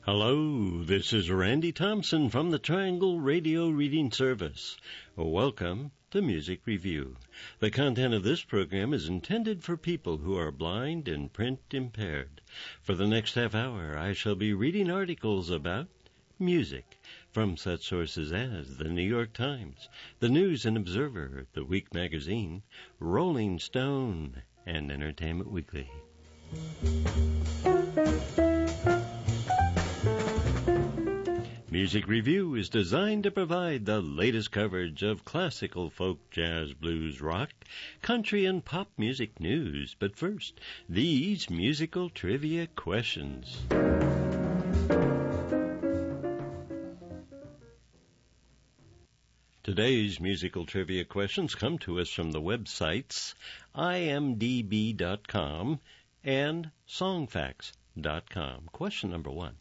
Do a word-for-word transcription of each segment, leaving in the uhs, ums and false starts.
Hello, this is Randy Thompson from the Triangle Radio Reading Service. Welcome to Music Review. The content of this program is intended for people who are blind and print impaired. For the next half hour, I shall be reading articles about music from such sources as the New York Times, the News and Observer, the Week Magazine, Rolling Stone, and Entertainment Weekly. Music Review is designed to provide the latest coverage of classical, folk, jazz, blues, rock, country, and pop music news. But first, these musical trivia questions. Today's musical trivia questions come to us from the websites I M D B dot com and songfacts dot com. Question number one.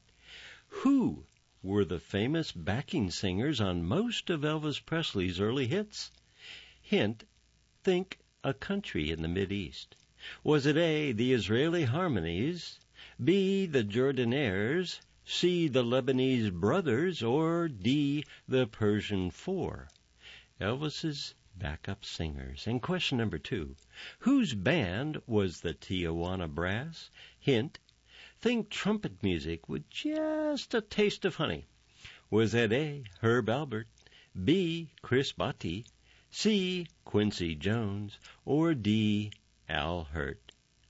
Who were the famous backing singers on most of Elvis Presley's early hits? Hint, think a country in the Mideast. Was it A, the Israeli Harmonies, B, the Jordanaires, C, the Lebanese Brothers, or D, the Persian Four? Elvis's backup singers. And question number two, whose band was the Tijuana Brass? Hint, think trumpet music with just a taste of honey. Was that A, Herb Albert, B, Chris Botti, C, Quincy Jones, or D, Al Hirt?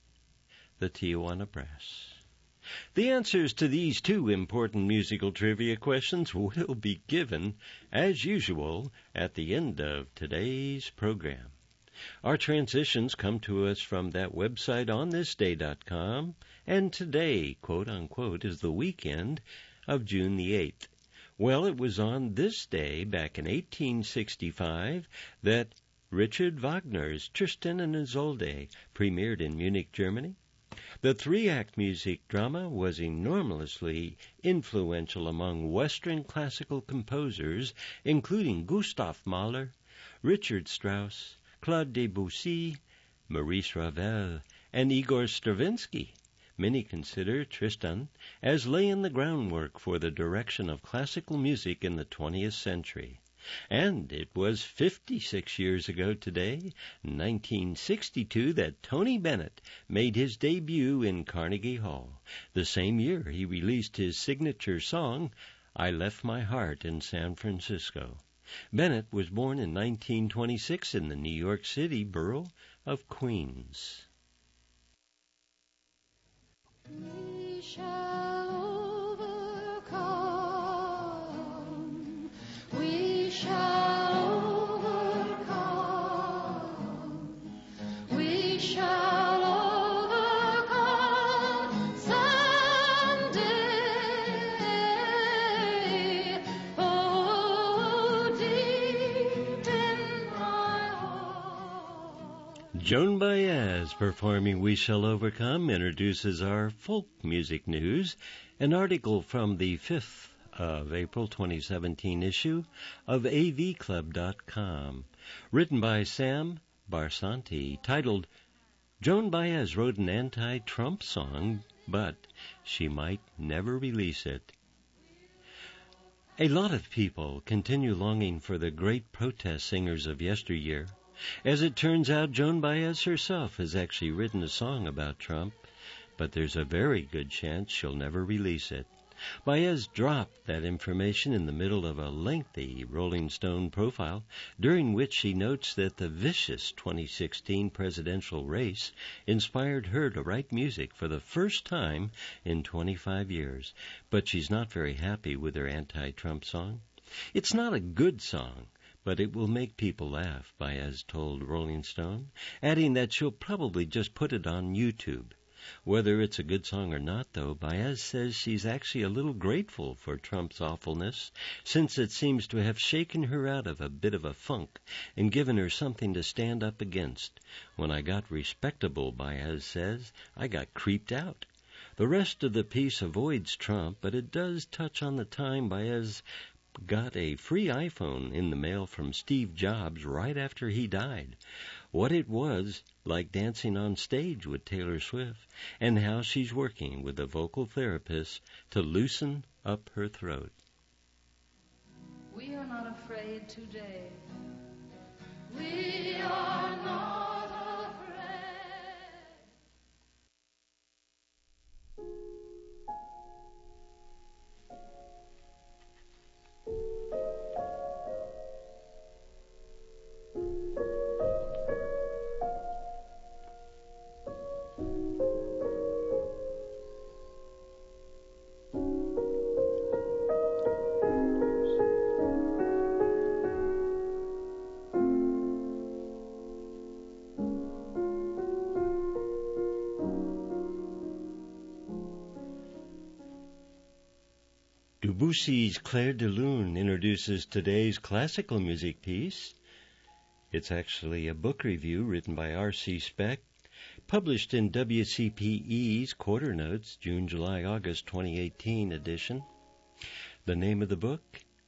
The Tijuana Brass. The answers to these two important musical trivia questions will be given, as usual, at the end of today's program. Our transitions come to us from that website on this day dot com, and today, quote-unquote, is the weekend of June the eighth. Well, it was on this day, back in eighteen sixty-five, that Richard Wagner's Tristan and Isolde premiered in Munich, Germany. The three-act music drama was enormously influential among Western classical composers, including Gustav Mahler, Richard Strauss, Claude Debussy, Maurice Ravel, and Igor Stravinsky. Many consider Tristan as laying the groundwork for the direction of classical music in the twentieth century. And it was fifty-six years ago today, nineteen sixty-two, that Tony Bennett made his debut in Carnegie Hall. The same year he released his signature song, I Left My Heart in San Francisco. Bennett was born in nineteen twenty-six in the New York City borough of Queens. We shall overcome. We shall overcome. We shall overcome someday. Oh, deep in my heart. Joan Baez performing We Shall Overcome introduces our folk music news, an article from the fifth of April twenty seventeen issue of A V club dot com, written by Sam Barsanti, titled Joan Baez wrote an anti-Trump song, but she might never release it. A lot of people continue longing for the great protest singers of yesteryear. As it turns out, Joan Baez herself has actually written a song about Trump, but there's a very good chance she'll never release it. Baez dropped that information in the middle of a lengthy Rolling Stone profile, during which she notes that the vicious twenty sixteen presidential race inspired her to write music for the first time in twenty-five years. But she's not very happy with her anti-Trump song. It's not a good song, but it will make people laugh, Baez told Rolling Stone, adding that she'll probably just put it on YouTube. Whether it's a good song or not, though, Baez says she's actually a little grateful for Trump's awfulness, since it seems to have shaken her out of a bit of a funk and given her something to stand up against. When I got respectable, Baez says, I got creeped out. The rest of the piece avoids Trump, but it does touch on the time Baez got a free iPhone in the mail from Steve Jobs right after he died. What it was like dancing on stage with Taylor Swift, and how she's working with a vocal therapist to loosen up her throat. We are not afraid today. We are not afraid. Debussy's Clair de Lune introduces today's classical music piece. It's actually a book review written by R C Speck, published in W C P E's Quarter Notes, June, July, August twenty eighteen edition. The name of the book?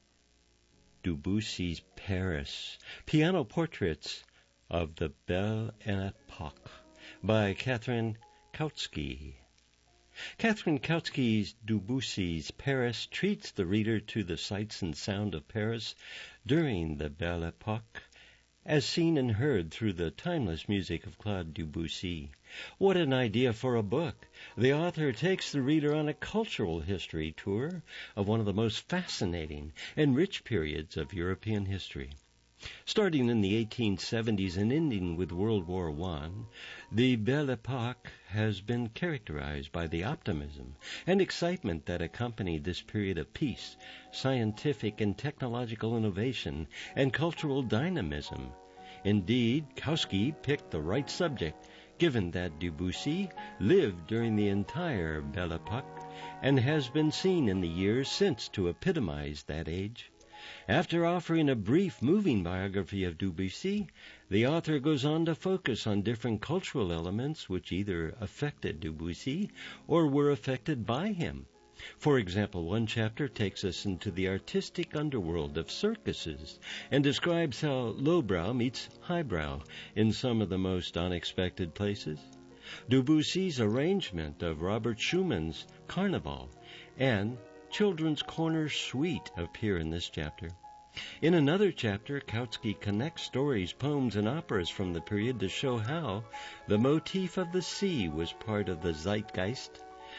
Debussy's Paris, Piano Portraits of the Belle Époque by Catherine Kautsky. Catherine Kautsky's Debussy's Paris treats the reader to the sights and sound of Paris during the Belle Époque, as seen and heard through the timeless music of Claude Debussy. What an idea for a book! The author takes the reader on a cultural history tour of one of the most fascinating and rich periods of European history. Starting in the eighteen seventies and ending with World War One, the Belle Époque has been characterized by the optimism and excitement that accompanied this period of peace, scientific and technological innovation, and cultural dynamism. Indeed, Kautsky picked the right subject, given that Debussy lived during the entire Belle Époque and has been seen in the years since to epitomize that age. After offering a brief, moving biography of Debussy, the author goes on to focus on different cultural elements which either affected Debussy or were affected by him. For example, one chapter takes us into the artistic underworld of circuses and describes how lowbrow meets highbrow in some of the most unexpected places. Debussy's arrangement of Robert Schumann's Carnival and Children's Corner Suite appear in this chapter. In another chapter, Kautsky connects stories, poems, and operas from the period to show how the motif of the sea was part of the zeitgeist.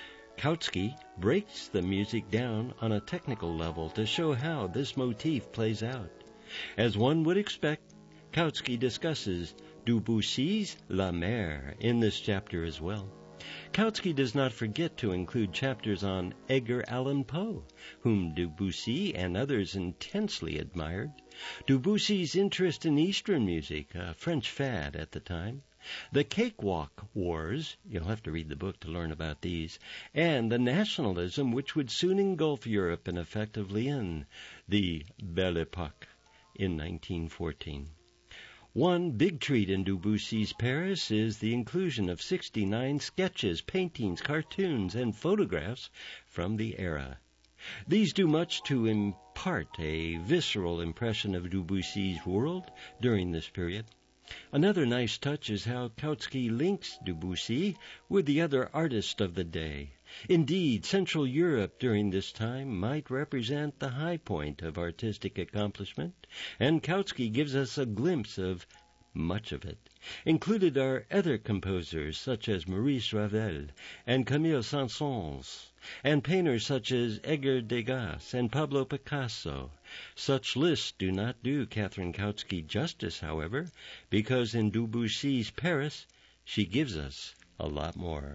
Kautsky breaks the music down on a technical level to show how this motif plays out. As one would expect, Kautsky discusses Debussy's La Mer in this chapter as well. Kautsky does not forget to include chapters on Edgar Allan Poe, whom Debussy and others intensely admired, Debussy's interest in Eastern music, a French fad at the time, the Cakewalk Wars, you'll have to read the book to learn about these, and the nationalism which would soon engulf Europe and effectively end the Belle Époque in nineteen fourteen. One big treat in Debussy's Paris is the inclusion of sixty-nine sketches, paintings, cartoons, and photographs from the era. These do much to impart a visceral impression of Debussy's world during this period. Another nice touch is how Kautsky links Debussy with the other artists of the day. Indeed, Central Europe during this time might represent the high point of artistic accomplishment, and Kautsky gives us a glimpse of much of it. Included are other composers such as Maurice Ravel and Camille Saint-Saëns, and painters such as Edgar Degas and Pablo Picasso. Such lists do not do Catherine Kautsky justice, however, because in Debussy's Paris, she gives us a lot more.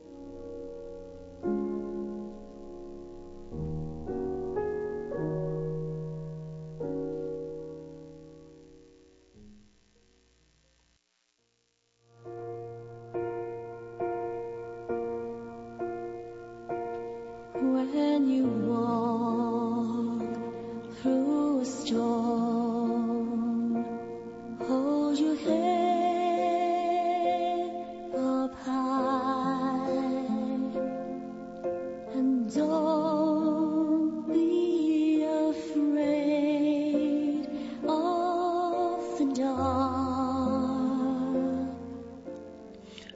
When you walk through a storm, hold your head up high and don't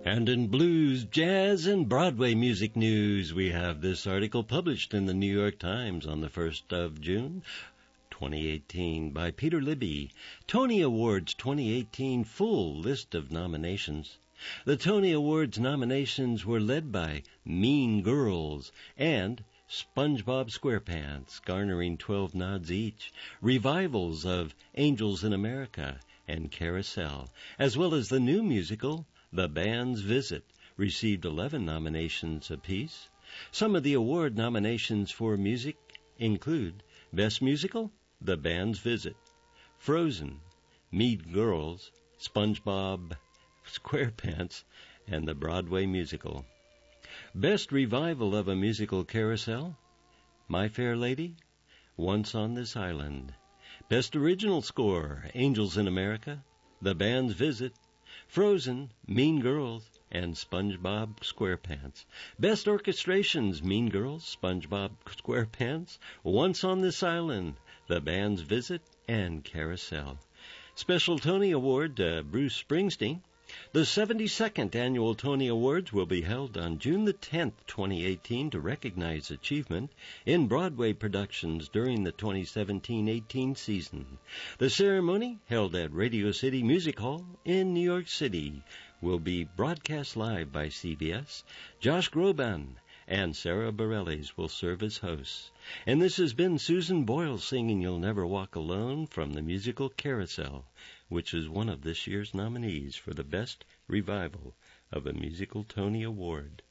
And in blues, jazz, and Broadway music news, we have this article published in the New York Times on the first of June, twenty eighteen, by Peter Libby. Tony Awards twenty eighteen full list of nominations. The Tony Awards nominations were led by Mean Girls and SpongeBob SquarePants, garnering twelve nods each, revivals of Angels in America and Carousel, as well as the new musical The Band's Visit, received eleven nominations apiece. Some of the award nominations for music include Best Musical, The Band's Visit, Frozen, Mean Girls, SpongeBob SquarePants, and the Broadway musical. Best Revival of a Musical, Carousel, My Fair Lady, Once on This Island. Best Original Score, Angels in America, The Band's Visit, Frozen, Mean Girls, and SpongeBob SquarePants. Best Orchestrations, Mean Girls, SpongeBob SquarePants, Once on This Island, The Band's Visit, and Carousel. Special Tony Award, uh, Bruce Springsteen. The seventy-second Annual Tony Awards will be held on June the tenth, twenty eighteen, to recognize achievement in Broadway productions during the twenty seventeen eighteen season. The ceremony, held at Radio City Music Hall in New York City, will be broadcast live by C B S. Josh Groban and Sarah Bareilles will serve as hosts. And this has been Susan Boyle singing You'll Never Walk Alone from the musical Carousel, which is one of this year's nominees for the Best Revival of a Musical Tony Award.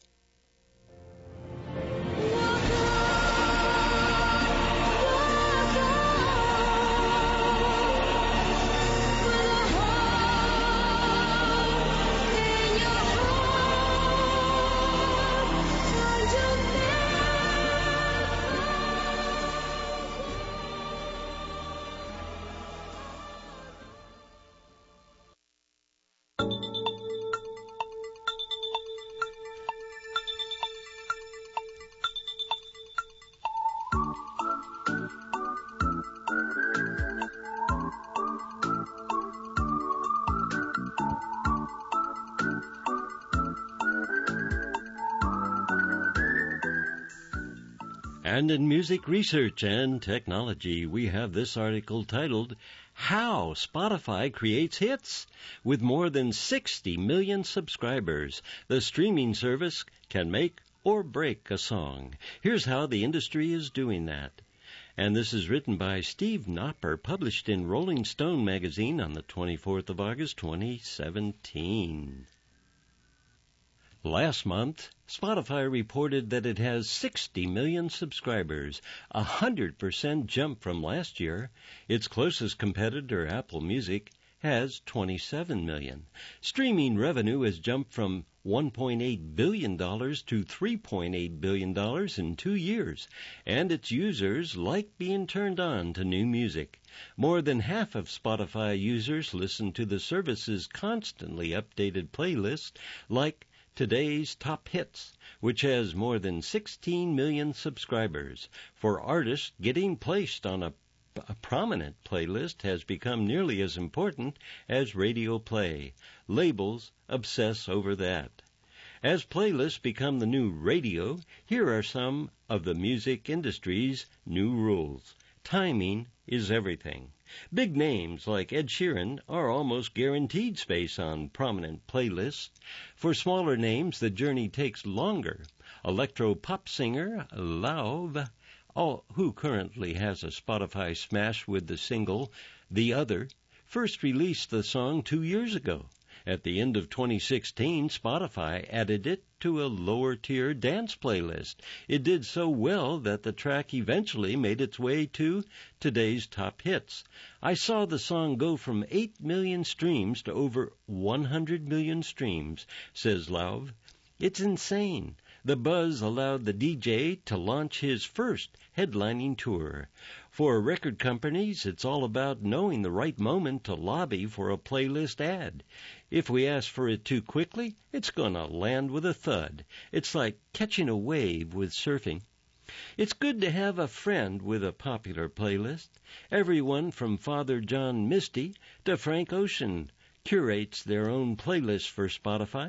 And in music research and technology, we have this article titled, How Spotify Creates Hits. With more than sixty million subscribers, the streaming service can make or break a song. Here's how the industry is doing that. And this is written by Steve Knopper, published in Rolling Stone magazine on the twenty-fourth of August, twenty seventeen. Last month, Spotify reported that it has sixty million subscribers, a one hundred percent jump from last year. Its closest competitor, Apple Music, has twenty-seven million. Streaming revenue has jumped from one point eight billion dollars to three point eight billion dollars in two years, and its users like being turned on to new music. More than half of Spotify users listen to the service's constantly updated playlist, like Today's Top Hits, which has more than sixteen million subscribers. For artists, getting placed on a, a prominent playlist has become nearly as important as radio play. Labels obsess over that. As playlists become the new radio, here are some of the music industry's new rules. Timing is everything. Big names like Ed Sheeran are almost guaranteed space on prominent playlists. For smaller names, the journey takes longer. Electro-pop singer Lauv, who currently has a Spotify smash with the single The Other, first released the song two years ago. At the end of twenty sixteen, Spotify added it to a lower-tier dance playlist. It did so well that the track eventually made its way to Today's Top Hits. I saw the song go from eight million streams to over one hundred million streams, says Lauv. It's insane. The buzz allowed the D J to launch his first headlining tour. For record companies, it's all about knowing the right moment to lobby for a playlist ad. If we ask for it too quickly, it's going to land with a thud. It's like catching a wave with surfing. It's good to have a friend with a popular playlist. Everyone from Father John Misty to Frank Ocean curates their own playlist for Spotify.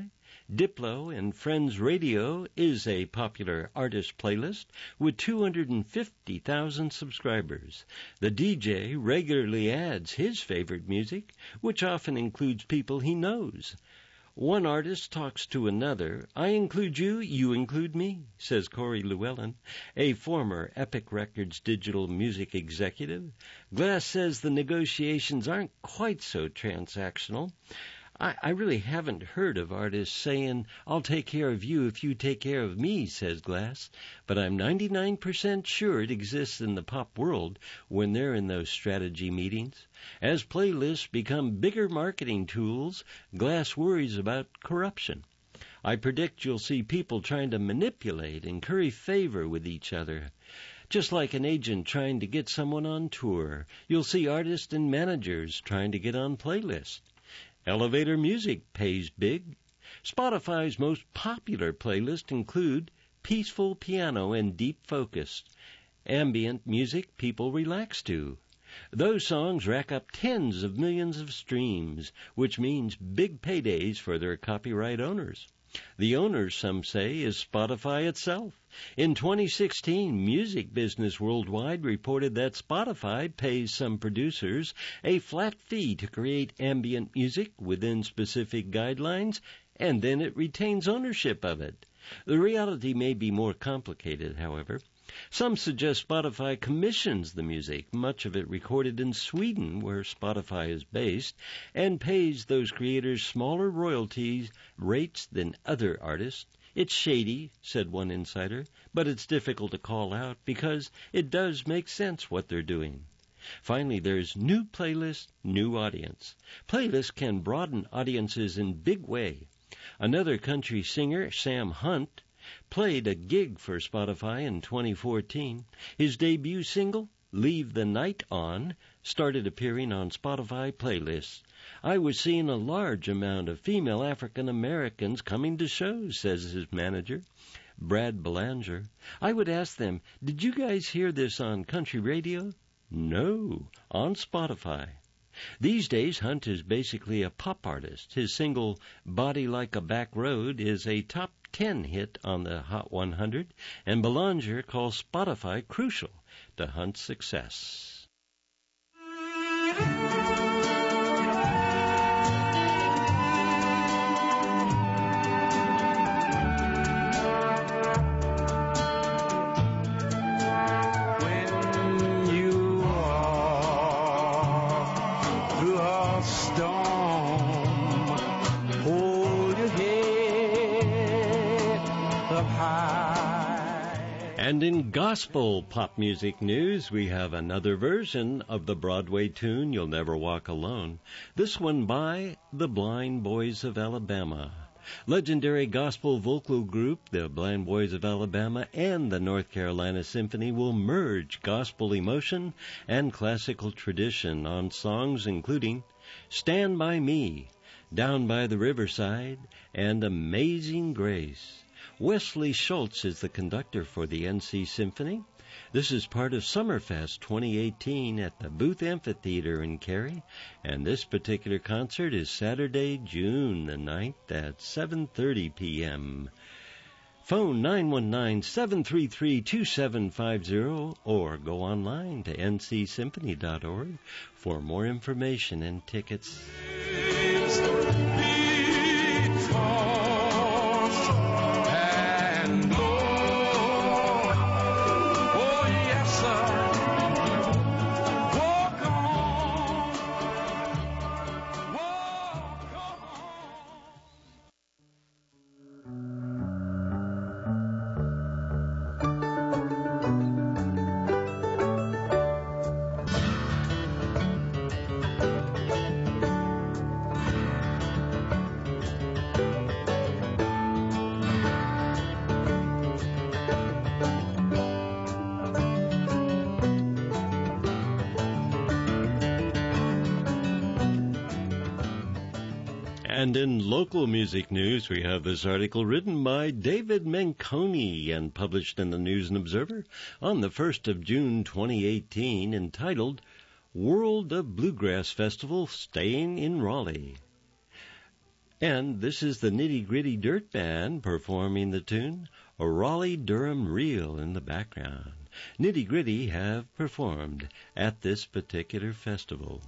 Diplo and Friends Radio is a popular artist playlist with two hundred fifty thousand subscribers. The D J regularly adds his favorite music, which often includes people he knows. One artist talks to another. I include you, you include me, says Corey Llewellyn, a former Epic Records digital music executive. Glass says the negotiations aren't quite so transactional. I, I really haven't heard of artists saying, I'll take care of you if you take care of me, says Glass, but I'm ninety-nine percent sure it exists in the pop world when they're in those strategy meetings. As playlists become bigger marketing tools, Glass worries about corruption. I predict you'll see people trying to manipulate and curry favor with each other. Just like an agent trying to get someone on tour, you'll see artists and managers trying to get on playlists. Elevator music pays big. Spotify's most popular playlists include peaceful piano and deep focus, ambient music people relax to. Those songs rack up tens of millions of streams, which means big paydays for their copyright owners. The owner, some say, is Spotify itself. In twenty sixteen, Music Business Worldwide reported that Spotify pays some producers a flat fee to create ambient music within specific guidelines, and then it retains ownership of it. The reality may be more complicated, however. Some suggest Spotify commissions the music, much of it recorded in Sweden, where Spotify is based, and pays those creators smaller royalties rates than other artists. It's shady, said one insider, but it's difficult to call out because it does make sense what they're doing. Finally, there's new playlist, new audience. Playlists can broaden audiences in big way. Another country singer, Sam Hunt, played a gig for Spotify in twenty fourteen. His debut single, Leave the Night On, started appearing on Spotify playlists. I was seeing a large amount of female African Americans coming to shows, says his manager, Brad Belanger. I would ask them, did you guys hear this on country radio? No, on Spotify. These days, Hunt is basically a pop artist. His single, Body Like a Back Road, is a top ten hit on the Hot one hundred, and Belanger calls Spotify crucial to Hunt's success. When you walk through a storm, hold your head up high. And in gospel pop music news, we have another version of the Broadway tune You'll Never Walk Alone, this one by the Blind Boys of Alabama. Legendary gospel vocal group, the Blind Boys of Alabama, and the North Carolina Symphony will merge gospel emotion and classical tradition on songs including Stand By Me, Down by the Riverside, and Amazing Grace. Wesley Schultz is the conductor for the N C Symphony. This is part of Summerfest twenty eighteen at the Booth Amphitheater in Cary, and this particular concert is Saturday, June the ninth at seven thirty p.m. Phone nine one nine, seven three three, two seven five zero or go online to n c symphony dot org for more information and tickets. And in local music news, we have this article written by David Menconi and published in the News and Observer on the first of June twenty eighteen, entitled World of Bluegrass Festival Staying in Raleigh. And this is the Nitty Gritty Dirt Band performing the tune, a Raleigh Durham Reel in the background. Nitty Gritty have performed at this particular festival.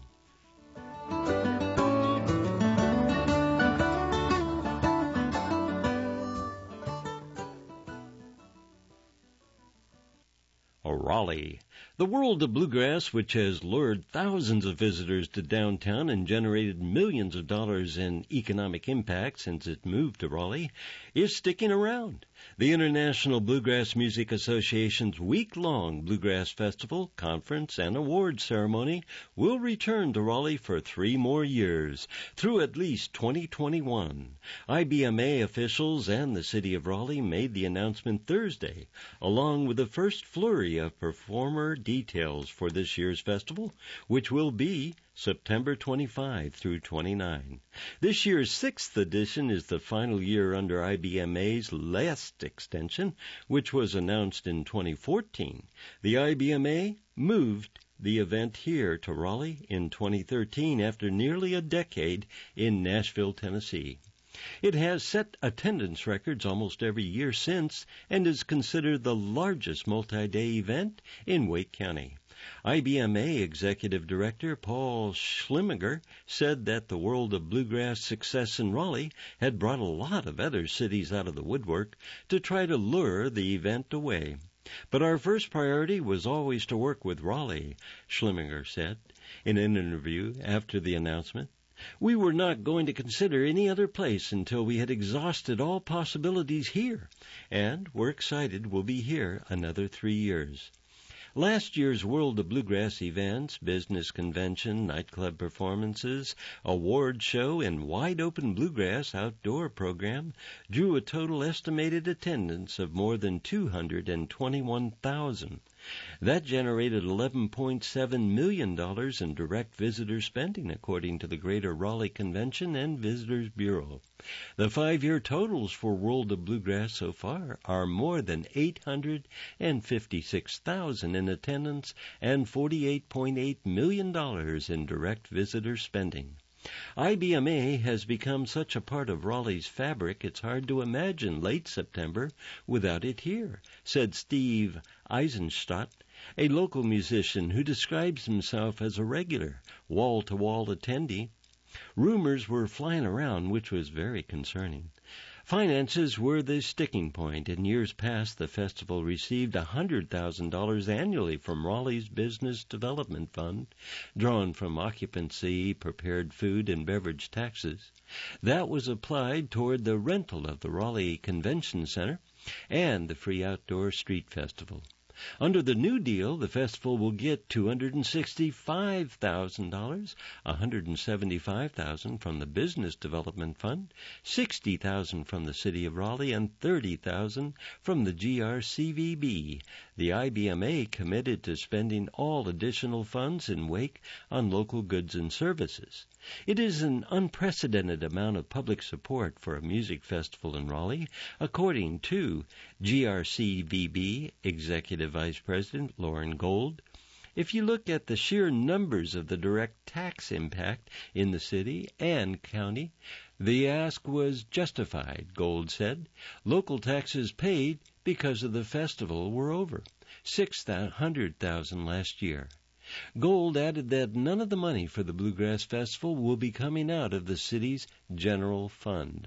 Raleigh. The world of bluegrass, which has lured thousands of visitors to downtown and generated millions of dollars in economic impact since it moved to Raleigh, is sticking around. The International Bluegrass Music Association's week-long Bluegrass Festival, Conference, and Awards Ceremony will return to Raleigh for three more years, through at least twenty twenty-one. I B M A officials and the City of Raleigh made the announcement Thursday, along with the first flurry of performer details for this year's festival, which will be September twenty-fifth through twenty-ninth. This year's sixth edition is the final year under I B M A's last extension, which was announced in twenty fourteen. The I B M A moved the event here to Raleigh in twenty thirteen after nearly a decade in Nashville, Tennessee. It has set attendance records almost every year since and is considered the largest multi-day event in Wake County. I B M A Executive Director Paul Schlimminger said that the world of bluegrass success in Raleigh had brought a lot of other cities out of the woodwork to try to lure the event away. But our first priority was always to work with Raleigh, Schlimminger said in an interview after the announcement. We were not going to consider any other place until we had exhausted all possibilities here, and we're excited we'll be here another three years. Last year's World of Bluegrass events, business convention, nightclub performances, award show, and wide-open bluegrass outdoor program drew a total estimated attendance of more than two hundred twenty-one thousand. That generated eleven point seven million dollars in direct visitor spending, according to the Greater Raleigh Convention and Visitors Bureau. The five-year totals for World of Bluegrass so far are more than eight hundred fifty-six thousand in attendance and forty-eight point eight million dollars in direct visitor spending. I B M A has become such a part of Raleigh's fabric it's hard to imagine late September without it here, said Steve Eisenstadt, a local musician who describes himself as a regular, wall-to-wall attendee. Rumors were flying around, which was very concerning. Finances were the sticking point. In years past, the festival received one hundred thousand dollars annually from Raleigh's Business Development Fund, drawn from occupancy, prepared food, and beverage taxes. That was applied toward the rental of the Raleigh Convention Center and the free outdoor street festival. Under the new deal, the festival will get two hundred sixty-five thousand dollars, one hundred seventy-five thousand dollars from the Business Development Fund, sixty thousand dollars from the City of Raleigh, and thirty thousand dollars from the G R C V B. The I B M A committed to spending all additional funds in Wake on local goods and services. It is an unprecedented amount of public support for a music festival in Raleigh, according to G R C V B Executive Vice President Lauren Gold. If you look at the sheer numbers of the direct tax impact in the city and county, the ask was justified, Gold said. Local taxes paid because of the festival were over six hundred thousand dollars last year. Gold added that none of the money for the Bluegrass Festival will be coming out of the city's general fund.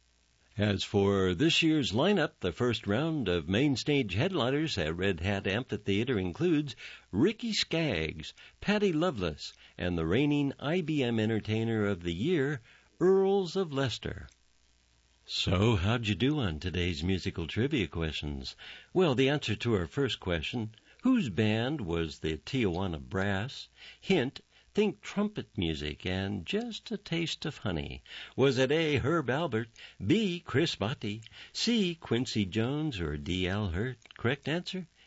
As for this year's lineup, the first round of main stage headliners at Red Hat Amphitheater includes Ricky Skaggs, Patty Loveless, and the reigning I B M Entertainer of the Year, Earls of Leicester. So, how'd you do on today's musical trivia questions? Well, the answer to our first question, whose band was the Tijuana Brass? Hint, think trumpet music and just a taste of honey. Was it A, Herb Albert, B, Chris Botti, C, Quincy Jones, or D, Al Hurt? Correct answer,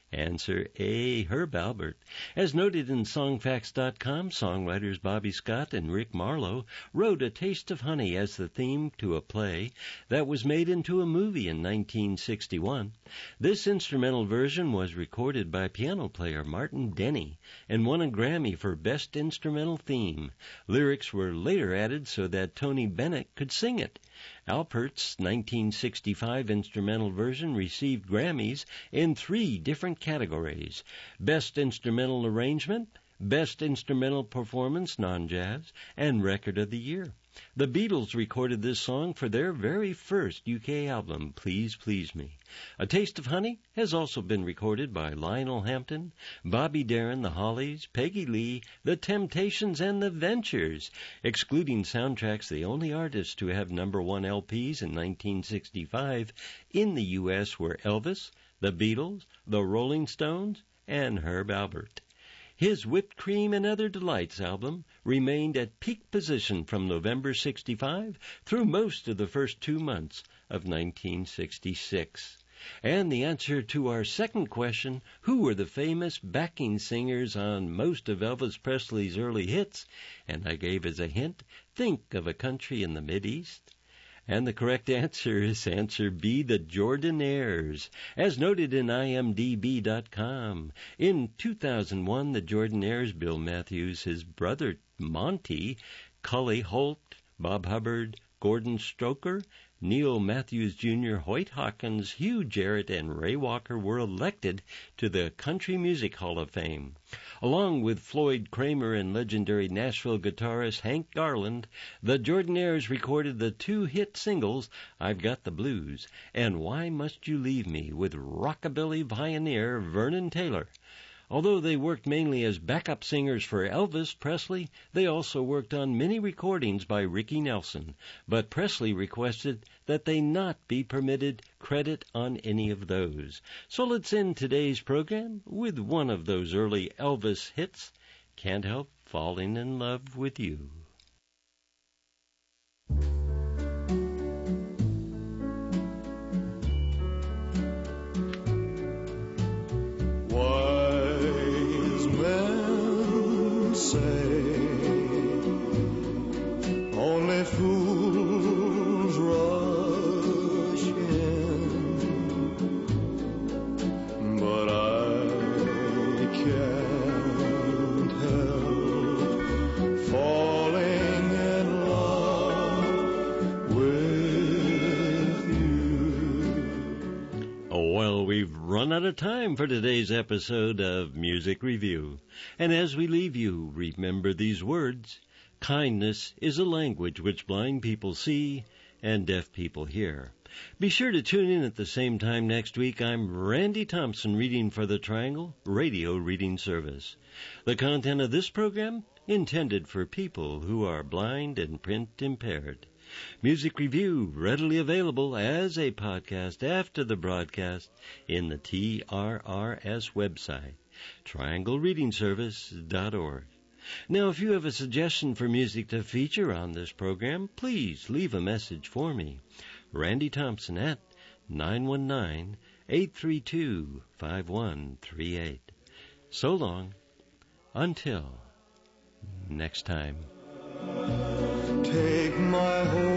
Answer A, Herb Alpert. As noted in Songfacts dot com, songwriters Bobby Scott and Rick Marlowe wrote A Taste of Honey as the theme to a play that was made into a movie in nineteen sixty-one. This instrumental version was recorded by piano player Martin Denny and won a Grammy for Best Instrumental Theme. Lyrics were later added so that Tony Bennett could sing it. Alpert's nineteen sixty-five instrumental version received Grammys in three different categories: Best Instrumental Arrangement, Best Instrumental Performance, Non-Jazz, and Record of the Year. The Beatles recorded this song for their very first U K album, Please Please Me. A Taste of Honey has also been recorded by Lionel Hampton, Bobby Darin, the Hollies, Peggy Lee, the Temptations, and the Ventures. Excluding Soundtracks, the only artists to have number one L Ps in nineteen sixty-five in the U S were Elvis, the Beatles, the Rolling Stones, and Herb Alpert. His Whipped Cream and Other Delights album remained at peak position from November sixty-five through most of the first two months of nineteen sixty-six. And the answer to our second question, who were the famous backing singers on most of Elvis Presley's early hits? And I gave as a hint, think of a country in the Mideast. And the correct answer is answer B, the Jordanaires. As noted in I M D B dot com, in two thousand one, the Jordanaires, Bill Matthews, his brother Monty, Cully Holt, Bob Hubbard, Gordon Stoker, Neil Matthews Junior, Hoyt Hawkins, Hugh Jarrett, and Ray Walker were elected to the Country Music Hall of Fame. Along with Floyd Kramer and legendary Nashville guitarist Hank Garland, the Jordanaires recorded the two hit singles, I've Got the Blues and Why Must You Leave Me, with rockabilly pioneer Vernon Taylor. Although they worked mainly as backup singers for Elvis Presley, they also worked on many recordings by Ricky Nelson, but Presley requested that they not be permitted credit on any of those. So let's end today's program with one of those early Elvis hits, Can't Help Falling in Love with You. Only fools rush in, but I can't help falling in love with you. Oh, well, we've run out of time for today's episode of Music Review. And as we leave you, remember these words. Kindness is a language which blind people see and deaf people hear. Be sure to tune in at the same time next week. I'm Randy Thompson, reading for the Triangle Radio Reading Service. The content of this program intended for people who are blind and print impaired. Music Review readily available as a podcast after the broadcast in the T R R S website, triangle reading service dot org. Now, if you have a suggestion for music to feature on this program, please leave a message for me. Randy Thompson at nine one nine, eight three two, five one three eight. So long. Until next time. Take my